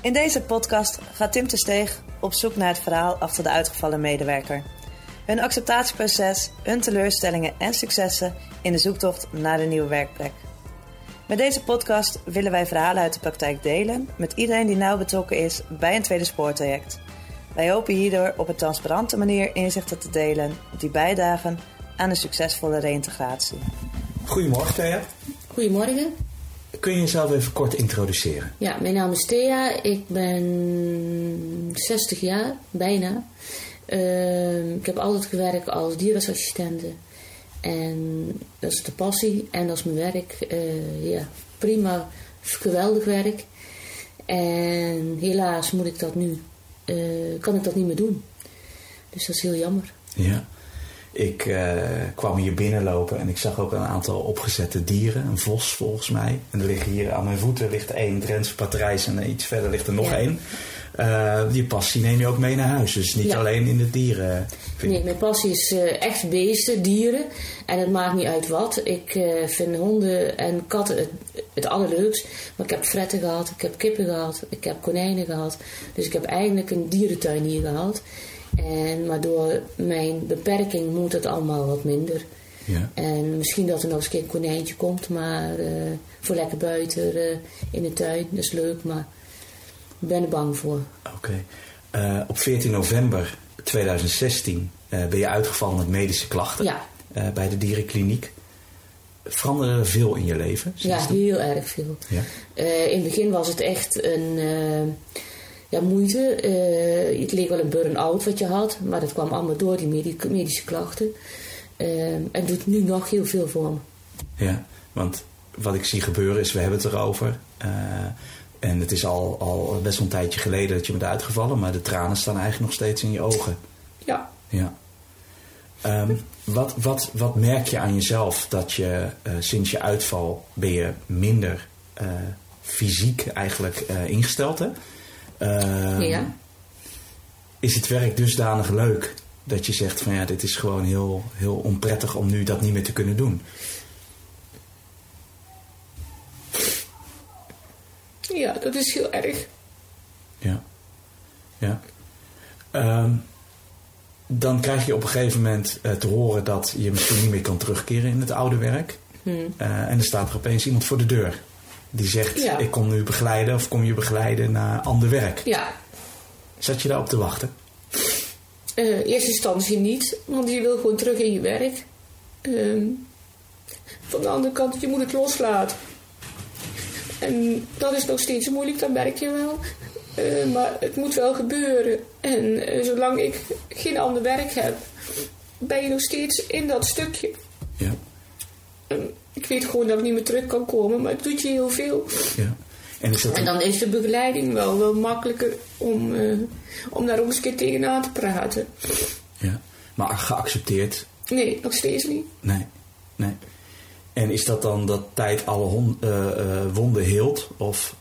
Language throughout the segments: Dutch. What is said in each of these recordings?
In deze podcast gaat Tim Tersteeg op zoek naar het verhaal achter de uitgevallen medewerker. Hun acceptatieproces, hun teleurstellingen en successen in de zoektocht naar een nieuwe werkplek. Met deze podcast willen wij verhalen uit de praktijk delen met iedereen die nauw betrokken is bij een tweede spoortraject. Wij hopen hierdoor op een transparante manier inzichten te delen die bijdragen aan een succesvolle reïntegratie. Goedemorgen Thea. Goedemorgen. Kun je jezelf even kort introduceren? Ja, mijn naam is Thea. Ik ben 60 jaar, bijna. Ik heb altijd gewerkt als dierenartsassistente. En dat is de passie en dat is mijn werk. Prima, geweldig werk. En helaas moet ik dat nu, kan ik dat niet meer doen. Dus dat is heel jammer. Ja. Ik kwam hier binnenlopen en ik zag ook een aantal opgezette dieren. Een vos volgens mij. En er liggen hier aan mijn voeten ligt 1 Drentse patrijs en iets verder ligt er nog 1. Die passie neem je ook mee naar huis. Dus niet alleen in de dieren. Nee, mijn passie is echt beesten, dieren. En het maakt niet uit wat. Ik vind honden en katten het allerleukst. Maar ik heb fretten gehad, ik heb kippen gehad, ik heb konijnen gehad. Dus ik heb eigenlijk een dierentuin hier gehad. Maar door mijn beperking moet het allemaal wat minder. Ja. En misschien dat er nog eens een keer een konijntje komt. Maar voor lekker buiten in de tuin, dat is leuk. Maar ik ben er bang voor. Oké. Op 14 november 2016 ben je uitgevallen met medische klachten. Ja. Bij de dierenkliniek. Veranderde er veel in je leven? Ja, heel erg veel. Ja. In het begin was het echt een... moeite. Het leek wel een burn-out wat je had. Maar dat kwam allemaal door die medische klachten. En doet nu nog heel veel voor me. Ja, want wat ik zie gebeuren is, we hebben het erover. En het is al best wel een tijdje geleden dat je bent uitgevallen. Maar de tranen staan eigenlijk nog steeds in je ogen. Ja. Ja. Wat merk je aan jezelf dat je sinds je uitval ben je minder fysiek eigenlijk ingesteld, hè? Ja. Is het werk dusdanig leuk dat je zegt van ja, dit is gewoon heel, heel onprettig om nu dat niet meer te kunnen doen? Ja, dat is heel erg. Ja. Ja. Dan krijg je op een gegeven moment te horen dat je misschien niet meer kan terugkeren in het oude werk. En er staat er opeens iemand voor de deur. Die zegt, ik kom nu begeleiden of kom je begeleiden naar ander werk. Ja. Zat je daarop te wachten? Eerste instantie niet, want je wil gewoon terug in je werk. Van de andere kant, je moet het loslaten. En dat is nog steeds moeilijk, dat merk je wel. Maar het moet wel gebeuren. En zolang ik geen ander werk heb, ben je nog steeds in dat stukje. Ja. Ik weet gewoon dat ik niet meer terug kan komen, maar het doet je heel veel. Ja. En dan is de begeleiding wel makkelijker om daar ook eens een keer tegenaan te praten. Ja, maar geaccepteerd? Nee, nog steeds niet. Nee. En is dat dan dat tijd alle wonden heelt? Of,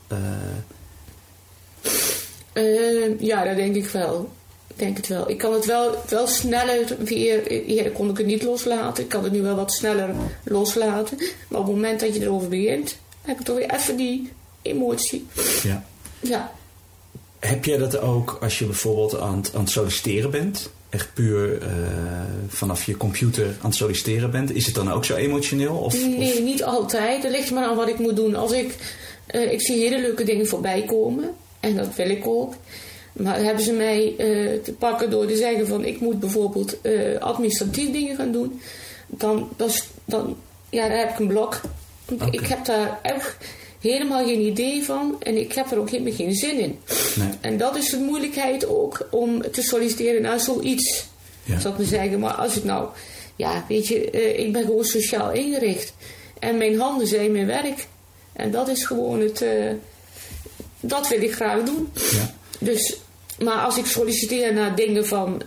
ja, dat denk ik wel. Ik kan het wel sneller weer... Eerder kon ik het niet loslaten. Ik kan het nu wel wat sneller loslaten. Maar op het moment dat je erover begint, heb ik toch weer even die emotie. Ja. Ja. Heb jij dat ook als je bijvoorbeeld aan het solliciteren bent? Echt puur vanaf je computer aan het solliciteren bent? Is het dan ook zo emotioneel? Nee, niet altijd. Het ligt maar aan wat ik moet doen. Als ik zie hele leuke dingen voorbij komen. En dat wil ik ook. Maar hebben ze mij te pakken door te zeggen van ik moet bijvoorbeeld administratief dingen gaan doen. Dan heb ik een blok. Okay. Ik heb daar echt helemaal geen idee van. En ik heb er ook helemaal geen zin in. Nee. En dat is de moeilijkheid ook om te solliciteren naar zoiets. Ja. Zou ik maar zeggen. Maar als ik nou... Ja, weet je, ik ben gewoon sociaal ingericht. En mijn handen zijn mijn werk. En dat is gewoon het... dat wil ik graag doen. Ja. Dus... Maar als ik solliciteer naar dingen van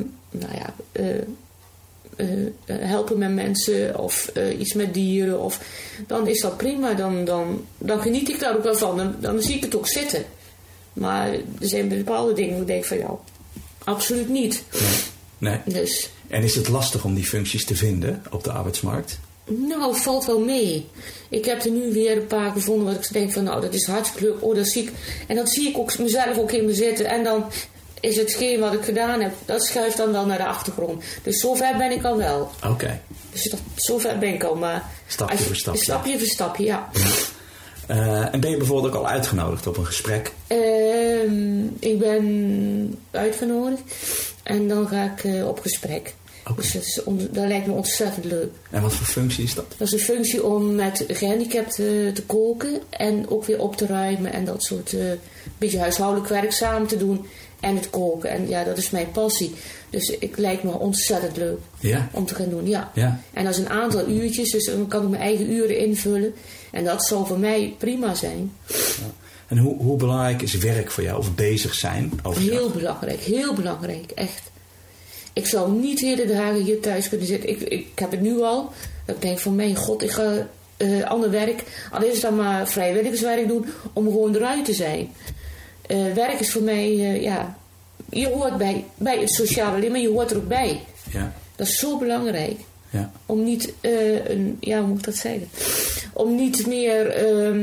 helpen met mensen of iets met dieren, dan is dat prima. Dan geniet ik daar ook wel van. Dan zie ik het ook zitten. Maar er zijn bepaalde dingen waar ik denk van ja, absoluut niet. Nee. Dus. En is het lastig om die functies te vinden op de arbeidsmarkt? Nou, het valt wel mee. Ik heb er nu weer een paar gevonden wat ik denk van, nou, dat is hartstikke leuk. Oh, dat zie ik. En dat zie ik ook mezelf ook in me zitten. En dan is hetgeen wat ik gedaan heb, dat schuift dan wel naar de achtergrond. Dus zover ben ik al wel. Oké. Dus zover ben ik al, maar... Stapje voor stapje. Stapje voor stapje, ja. En ben je bijvoorbeeld ook al uitgenodigd op een gesprek? Ik ben uitgenodigd en dan ga ik op gesprek. Okay. Dus dat lijkt me ontzettend leuk. En wat voor functie is dat? Dat is een functie om met gehandicapten te koken en ook weer op te ruimen en dat soort beetje huishoudelijk werk samen te doen en het koken. En ja, dat is mijn passie. Dus het lijkt me ontzettend leuk om te gaan doen. Ja. En dat is een aantal uurtjes, dus dan kan ik mijn eigen uren invullen. En dat zal voor mij prima zijn. Ja. En hoe belangrijk is werk voor jou, of bezig zijn? Heel belangrijk, echt. Ik zou niet hele dagen hier thuis kunnen zitten. Ik heb het nu al. Dat ik denk van, mijn god, ik ga ander werk. Al is het dan maar vrijwilligerswerk doen om gewoon eruit te zijn. Werk is voor mij, je hoort bij het sociale leven, maar je hoort er ook bij. Ja. Dat is zo belangrijk. Ja. Om niet, hoe moet ik dat zeggen? Om niet meer...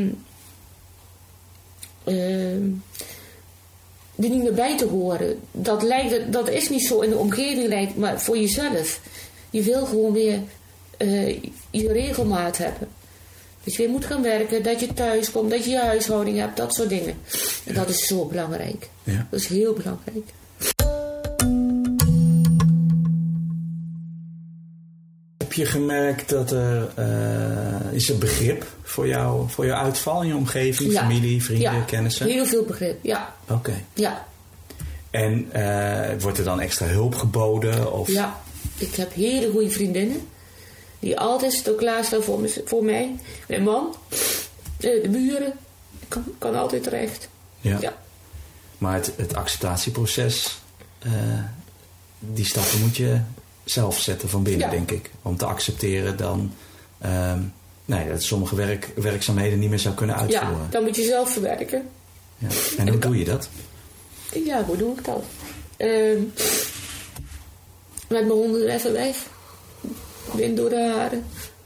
er niet meer bij te horen. Dat is niet zo in de omgeving, maar voor jezelf. Je wil gewoon weer je regelmaat hebben. Dat je weer moet gaan werken, dat je thuis komt, dat je je huishouding hebt, dat soort dingen. En dat is zo belangrijk. Ja. Dat is heel belangrijk. Heb je gemerkt dat is er begrip voor jouw uitval in je omgeving? Ja. Familie, vrienden, kennissen? Heel veel begrip, ja. Oké. Ja. En wordt er dan extra hulp geboden? Of? Ja, ik heb hele goede vriendinnen. Die altijd klaarstaan voor mij. Mijn man, de buren. Ik kan altijd terecht. Ja. Maar het acceptatieproces, die stappen moet je zelf zetten van binnen, denk ik. Om te accepteren dan dat sommige werkzaamheden niet meer zou kunnen uitvoeren. Ja, dan moet je zelf verwerken. Ja. En hoe doe je dat? Ja, hoe doe ik dat? Met mijn honden er even weg. Wind door de haren.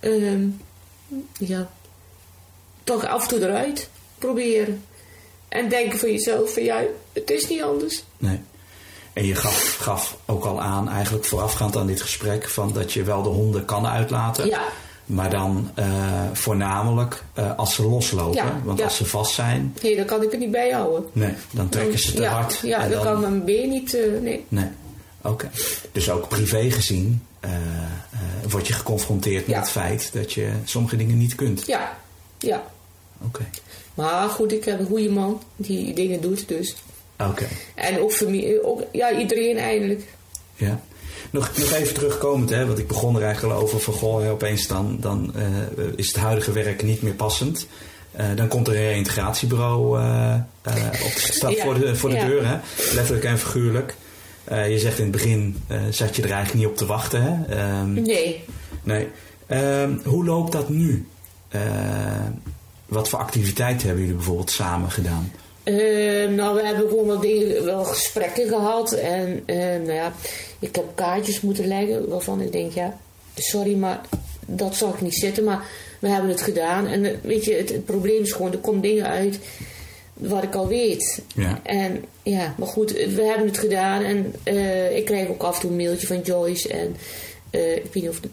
Toch af en toe eruit. Proberen. En denken van jezelf van het is niet anders. Nee. En je gaf ook al aan, eigenlijk voorafgaand aan dit gesprek, van dat je wel de honden kan uitlaten. Ja. Maar dan voornamelijk als ze loslopen. Ja, want als ze vast zijn... Nee, dan kan ik het niet bijhouden. Nee, dan trekken ze te hard. Ja, dan kan mijn been niet... Nee. Oké. Dus ook privé gezien word je geconfronteerd met het feit dat je sommige dingen niet kunt. Ja. Oké. Maar goed, ik heb een goede man die dingen doet dus. Oké. En ook familie, iedereen eigenlijk. Ja. Nog even terugkomend, want ik begon er eigenlijk al over van opeens dan is het huidige werk niet meer passend. Dan komt er een reïntegratiebureau staat voor de deur, hè? Letterlijk en figuurlijk. Je zegt in het begin zat je er eigenlijk niet op te wachten, hè? Nee. Hoe loopt dat nu? Wat voor activiteiten hebben jullie bijvoorbeeld samen gedaan? We hebben gewoon wel gesprekken gehad. En ik heb kaartjes moeten leggen waarvan ik denk, sorry, maar dat zal ik niet zitten. Maar we hebben het gedaan. En weet je, het probleem is gewoon, er komen dingen uit wat ik al weet. Ja. En maar goed, we hebben het gedaan. En ik krijg ook af en toe een mailtje van Joyce. En ik weet niet of...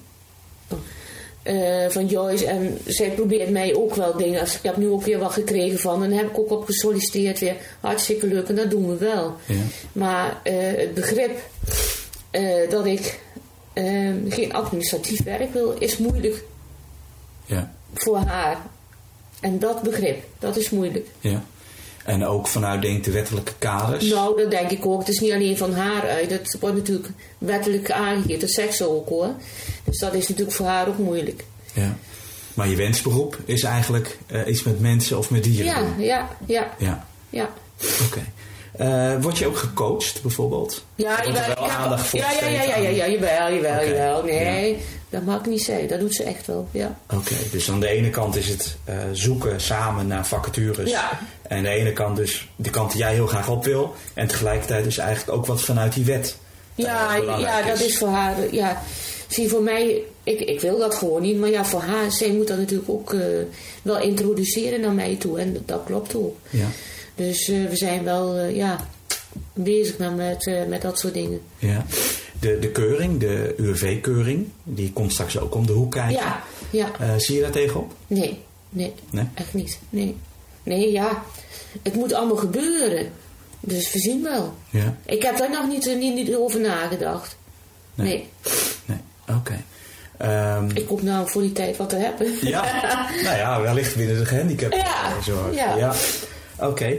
van Joyce en zij probeert mij ook wel dingen. Ik heb nu ook weer wat gekregen van en daar heb ik ook op gesolliciteerd weer. Hartstikke leuk en dat doen we wel. Ja. Maar het begrip dat ik geen administratief werk wil is moeilijk voor haar. En dat begrip, dat is moeilijk. Ja. En ook vanuit denk de wettelijke kaders? Nou, dat denk ik ook. Het is niet alleen van haar uit. Het wordt natuurlijk wettelijk aangegeven. Dat zegt ze ook hoor. Dus dat is natuurlijk voor haar ook moeilijk. Ja. Maar je wensberoep is eigenlijk iets met mensen of met dieren? Ja. Oké. Word je ook gecoacht bijvoorbeeld? Ja, aandacht voor jawel. Nee, dat mag ik niet zeggen. Dat doet ze echt wel, ja. Oké, dus aan de ene kant is het zoeken samen naar vacatures. Ja. En aan de ene kant dus de kant die jij heel graag op wil. En tegelijkertijd dus eigenlijk ook wat vanuit die wet dat is voor haar, zie voor mij, ik wil dat gewoon niet, maar ja, voor haar, zij moet dat natuurlijk ook wel introduceren naar mij toe. En dat klopt ook. Ja. Dus we zijn wel bezig met dat soort dingen. Ja. De keuring, de UWV-keuring, die komt straks ook om de hoek kijken. Ja. Zie je daar tegenop? Nee, echt niet. Nee, ja, het moet allemaal gebeuren. Dus we zien wel. Ja. Ik heb daar nog niet over nagedad. Nee. Oké. Ik hoop nou voor die tijd wat te hebben. Ja, nou ja, wellicht binnen de gehandicaptenzorg. Ja. Oké.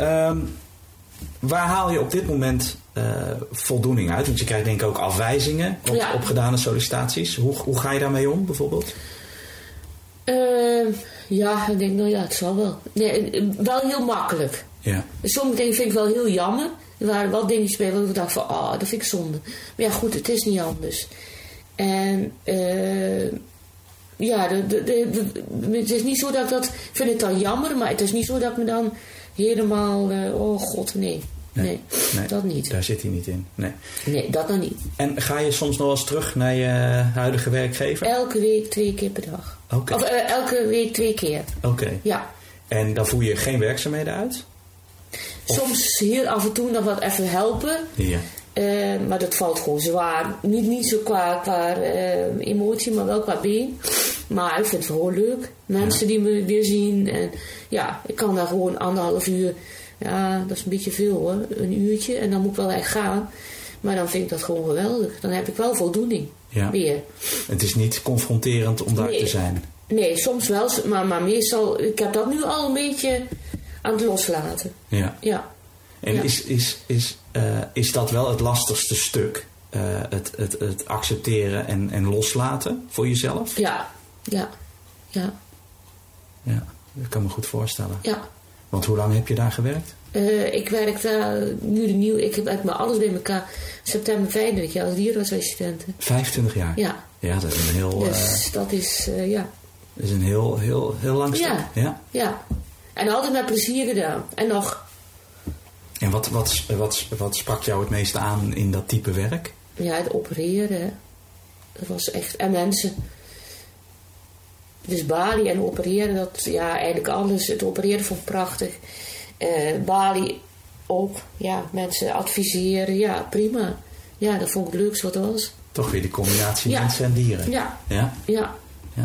Waar haal je op dit moment voldoening uit? Want je krijgt denk ik ook afwijzingen op gedane sollicitaties. Hoe ga je daarmee om bijvoorbeeld? Ik denk, het zal wel. Nee, wel heel makkelijk. Ja. Sommige dingen vind ik wel heel jammer. Er waren wat dingetjes bij waar ik dacht van, dat vind ik zonde. Maar ja, goed, het is niet anders. En het is niet zo dat ik dat... Ik vind het dan jammer, maar het is niet zo dat ik me dan helemaal... Nee, dat niet. Daar zit hij niet in. Nee, dat nog niet. En ga je soms nog eens terug naar je huidige werkgever? Elke week 2 keer per dag. Okay. Of elke week 2 keer. Oké. Ja. En dan voer je geen werkzaamheden uit? Soms heel af en toe nog wat even helpen. Ja. Maar dat valt gewoon zwaar. Niet zo qua emotie, maar wel qua been. Maar ik vind het gewoon leuk. Mensen die me weer zien. En ja, ik kan daar gewoon 1,5 uur... Ja, dat is een beetje veel hoor. 1 uurtje. En dan moet ik wel echt gaan. Maar dan vind ik dat gewoon geweldig. Dan heb ik wel voldoening. Ja. Weer. Het is niet confronterend om daar te zijn. Nee, soms wel. Maar meestal... Ik heb dat nu al een beetje aan het loslaten. Ja. En is dat wel het lastigste stuk? Het accepteren en loslaten voor jezelf? Ja. Ja, dat kan me goed voorstellen. Ja. Want hoe lang heb je daar gewerkt? Ik werk daar nu ik heb met alles bij elkaar september 25 jaar als dierenartsassistent. 25 jaar? Ja. Ja, dat is een heel... Dus dat is, Dat is een heel lang stuk. Ja. En altijd met plezier gedaan. En nog. En wat sprak jou het meest aan in dat type werk? Ja, het opereren. Dat was echt... En mensen... Dus Bali en opereren, dat eigenlijk alles. Het opereren vond ik prachtig. Bali ook, mensen adviseren, prima. Ja, dat vond ik het leukste wat er was. Toch weer die combinatie mensen en dieren. Ja.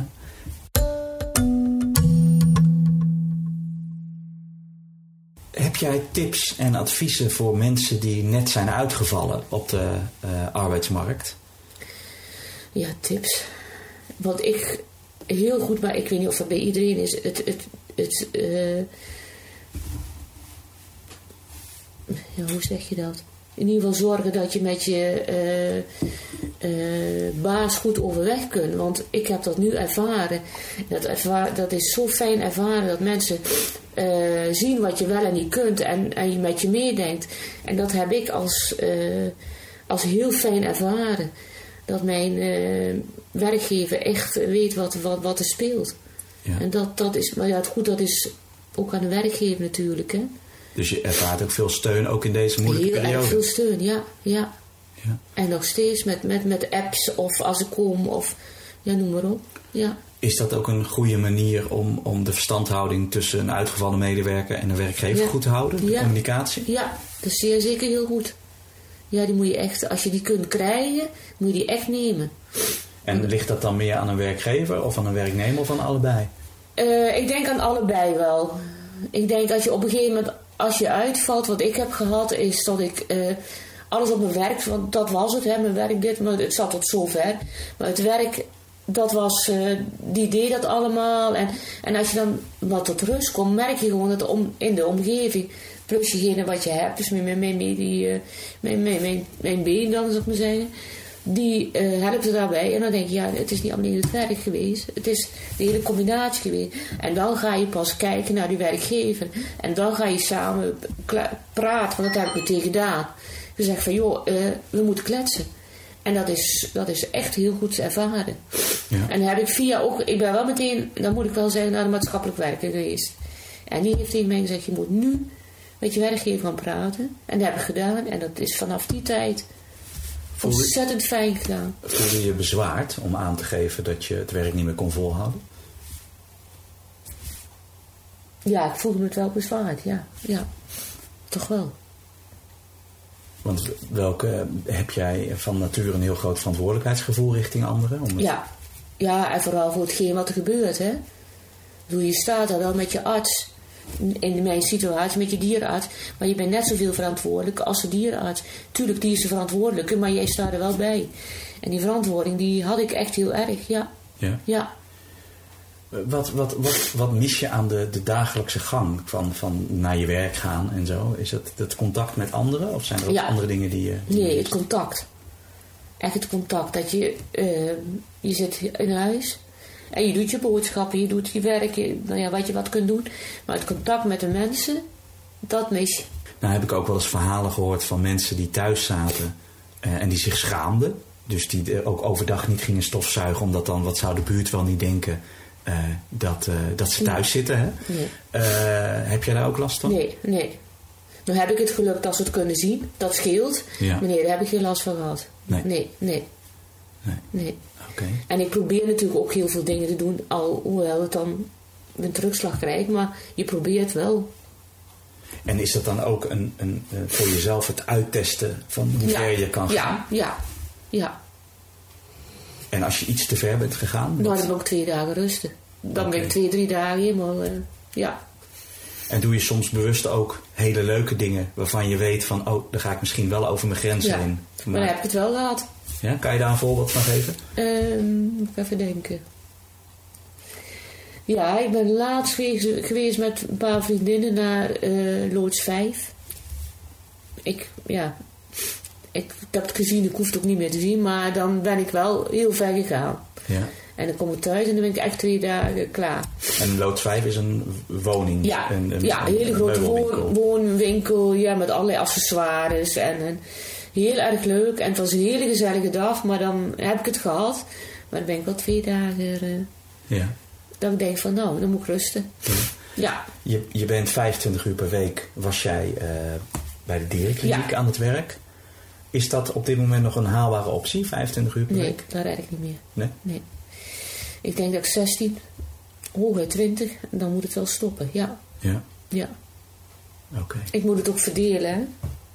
Heb jij tips en adviezen voor mensen die net zijn uitgevallen op de arbeidsmarkt? Ja, tips. Wat ik... Heel goed, maar ik weet niet of dat bij iedereen is. Hoe zeg je dat? In ieder geval zorgen dat je met je baas goed overweg kunt. Want ik heb dat nu ervaren. Dat is zo fijn ervaren dat mensen zien wat je wel en niet kunt. En je met je meedenkt. En dat heb ik als heel fijn ervaren. Dat mijn werkgever echt weet wat er speelt. Ja. En dat is, maar het goed, dat is ook aan de werkgever natuurlijk. Hè? Dus je ervaart ook veel steun, ook in deze moeilijke periode? Heel erg veel steun, ja. En nog steeds met apps of als ik kom of noem maar op. Ja. Is dat ook een goede manier om de verstandhouding tussen een uitgevallen medewerker en een werkgever goed te houden? De communicatie? Ja, dat is zeer zeker heel goed. Ja, die moet je echt, als je die kunt krijgen, moet je die echt nemen. En ligt dat dan meer aan een werkgever of aan een werknemer of aan allebei? Ik denk aan allebei wel. Ik denk als je op een gegeven moment, als je uitvalt, wat ik heb gehad, is dat ik alles op mijn werk, want dat was het, mijn werk maar het zat tot zover. Maar het werk, dat was, die deed dat allemaal. En als je dan wat tot rust komt, merk je gewoon dat in de omgeving, plus jegene wat je hebt, dus mijn been dan, zou ik maar zeggen, die helpt er daarbij. En dan denk je, het is niet alleen het werk geweest, het is de hele combinatie geweest. En dan ga je pas kijken naar die werkgever. En dan ga je samen praten, want dat heb ik meteen gedaan. Je zegt van, we moeten kletsen. En dat is echt heel goed te ervaren. Ja. En heb ik ik ben wel meteen, dan moet ik wel zeggen, naar de maatschappelijk werker geweest. En die heeft tegen mij gezegd, je moet nu met je werkgever gaan praten. En dat heb ik gedaan. En dat is vanaf die tijd Ontzettend fijn gedaan. Voelde je bezwaard om aan te geven dat je het werk niet meer kon volhouden? Ja, ik voelde me het wel bezwaard, ja. Ja, toch wel. Want heb jij van nature een heel groot verantwoordelijkheidsgevoel richting anderen? Ja, en vooral voor hetgeen wat er gebeurt, hè. Je staat daar wel met je arts, in mijn situatie met je dierenarts, maar je bent net zoveel verantwoordelijk als de dierenarts. Tuurlijk, die is de verantwoordelijke, maar jij staat er wel bij. En die verantwoording, die had ik echt heel erg, ja. Ja. Wat mis je aan de dagelijkse gang van naar je werk gaan en zo? Is het contact met anderen of zijn er ook andere dingen die je... Nee, het contact. Echt het contact. Dat je zit in huis en je doet je boodschappen, je doet je werk, wat je wat kunt doen. Maar het contact met de mensen, dat mis je. Nou heb ik ook wel eens verhalen gehoord van mensen die thuis zaten en die zich schaamden. Dus die ook overdag niet gingen stofzuigen, omdat dan, wat zou de buurt wel niet denken... dat ze thuis zitten. Hè? Nee. Heb jij daar ook last van? Nee. Nu heb ik het geluk dat ze het kunnen zien. Dat scheelt. Ja. Maar nee, daar heb ik geen last van gehad. Nee. Okay. En ik probeer natuurlijk ook heel veel dingen te doen. Hoewel het dan een terugslag krijgt. Maar je probeert wel. En is dat dan ook voor jezelf het uittesten van hoe ver je kan gaan? Ja. En als je iets te ver bent gegaan? Dan heb ik ook 2 dagen rusten. Dan ben ik 2-3 dagen helemaal, ja. En doe je soms bewust ook hele leuke dingen waarvan je weet van, dan ga ik misschien wel over mijn grenzen heen. Maar dan heb ik het wel gehad. Ja, kan je daar een voorbeeld van geven? Moet ik even denken. Ja, ik ben laatst geweest met een paar vriendinnen naar Loods 5. Ik heb het gezien, ik hoef het ook niet meer te zien, maar dan ben ik wel heel ver gegaan. Ja. En dan kom ik thuis en dan ben ik echt 2 dagen klaar. En Loods 5 is een woning? Ja, een hele grote woonwinkel, met allerlei accessoires en heel erg leuk. En het was een hele gezellige dag, maar dan heb ik het gehad. Maar dan ben ik wel 2 dagen... Dat ik denk van, dan moet ik rusten. Ja. Je bent 25 uur per week, was jij bij de dierenkliniek aan het werk. Is dat op dit moment nog een haalbare optie, 25 uur per week? Nee, dat red ik niet meer. Nee. Ik denk dat ik 16, hooguit 20, en dan moet het wel stoppen, ja. Oké. Ik moet het ook verdelen, hè.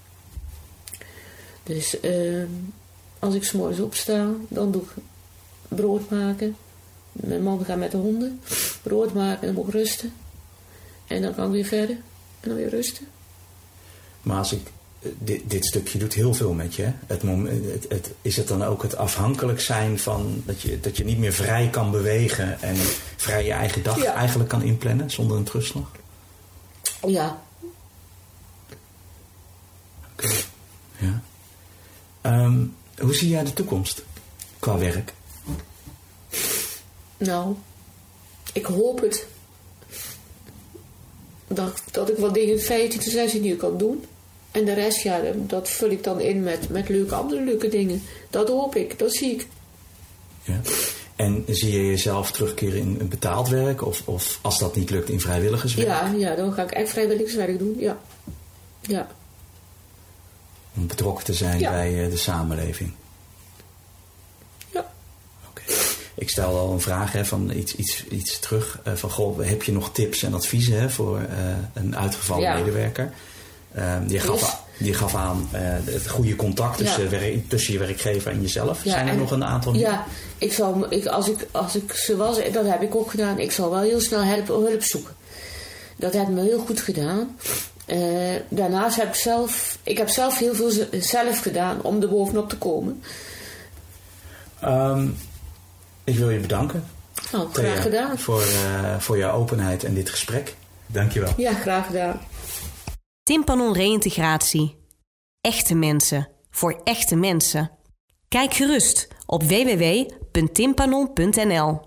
Dus als ik 's morgens opsta, dan doe ik brood maken. Mijn man gaat met de honden. Brood maken, dan moet ik rusten. En dan kan ik weer verder. En dan weer rusten. Maar als ik... Dit stukje doet heel veel met je. Is het dan ook het afhankelijk zijn van dat je niet meer vrij kan bewegen en vrij je eigen dag eigenlijk kan inplannen zonder een terugslag? Ja. Oké. Ja. Hoe zie jij de toekomst qua werk? Nou, ik hoop het. Dat ik wat dingen 15 tot 16 uur kan doen. En de rest, dat vul ik dan in met andere leuke dingen. Dat hoop ik, dat zie ik. Ja. En zie je jezelf terugkeren in een betaald werk? Of als dat niet lukt in vrijwilligerswerk? Ja, dan ga ik echt vrijwilligerswerk doen, ja. Om betrokken te zijn bij de samenleving? Ja. Oké. Ik stel al een vraag van iets terug. Van, heb je nog tips en adviezen voor een uitgevallen medewerker? Je gaf aan het goede contact tussen je werkgever en jezelf. Zijn er nog een aantal meer? Ja, als ik ze was, dat heb ik ook gedaan. Ik zal wel heel snel hulp zoeken. Dat heb ik me heel goed gedaan. Daarnaast heb ik zelf heel veel zelf gedaan om er bovenop te komen. Ik wil je bedanken. Nou, graag gedaan. Voor jouw openheid en dit gesprek. Dank je wel. Ja, graag gedaan. Timpanon Reïntegratie. Echte mensen voor echte mensen. Kijk gerust op www.timpanon.nl.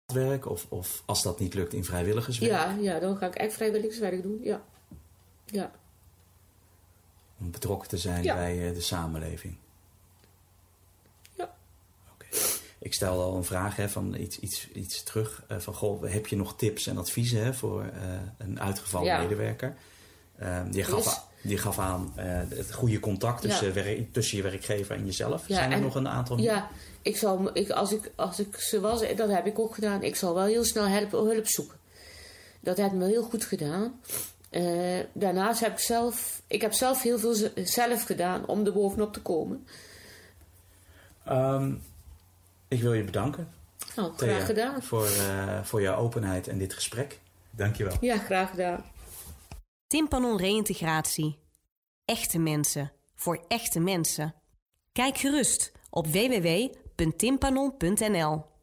werk of als dat niet lukt in vrijwilligerswerk? Ja, dan ga ik echt vrijwilligerswerk doen, ja. Om betrokken te zijn bij de samenleving. Ja. Oké. Ik stelde al een vraag van iets terug. Van goh, heb je nog tips en adviezen voor een uitgevallen medewerker? Je gaf aan het goede contact tussen je werkgever en jezelf. Zijn er nog een aantal meer? Ja, als ik ze was, dat heb ik ook gedaan. Ik zal wel heel snel hulp zoeken. Dat heeft me heel goed gedaan. Daarnaast heb ik zelf heel veel zelf gedaan om er bovenop te komen. Ik wil je bedanken. Nou, graag gedaan. Voor jouw openheid en dit gesprek. Dank je wel. Ja, graag gedaan. Timpanon Reïntegratie. Echte mensen voor echte mensen. Kijk gerust op www.timpanon.nl.